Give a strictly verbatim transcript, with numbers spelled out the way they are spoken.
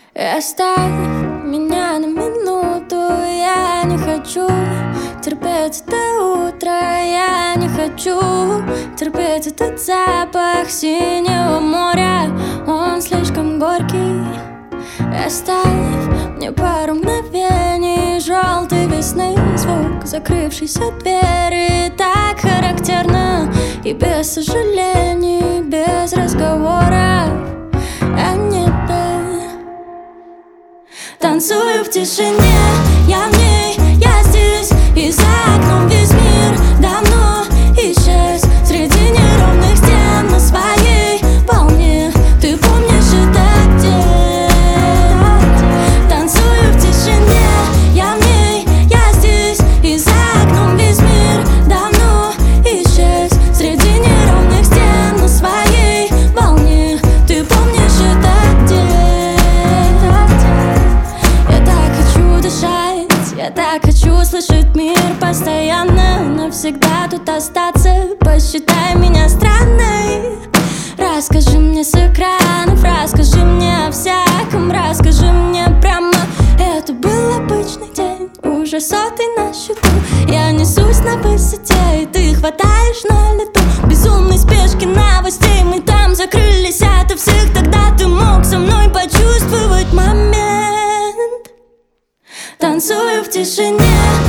Оставь меня на минуту, я не хочу терпеть это утро, я не хочу терпеть этот запах синего моря, он слишком горький. Оставь мне пару мгновений желтой весны, звук закрывшейся двери, так характерно и без сожалений, без разговоров о небе. Танцую в тишине, я в ней, я здесь, и за окном весь мир давно исчез. Среди неровных стен на своей волне, ты помнишь это где? Танцую в тишине, я в ней, я здесь, и за окном весь мир давно исчез. Среди неровных стен на своей волне, ты помнишь это где? Я так хочу слышать мир постоянно, навсегда тут остаться. Посчитай меня странной. Расскажи мне с экранов, расскажи мне о всяком, расскажи мне прямо. Это был обычный день, уже сотый на счету. Я несусь на высоте, и ты хватаешь на лету. В безумной спешке новостей мы там закрылись ото всех. Тогда ты мог со мной почувствовать момент. Танцую в тишине.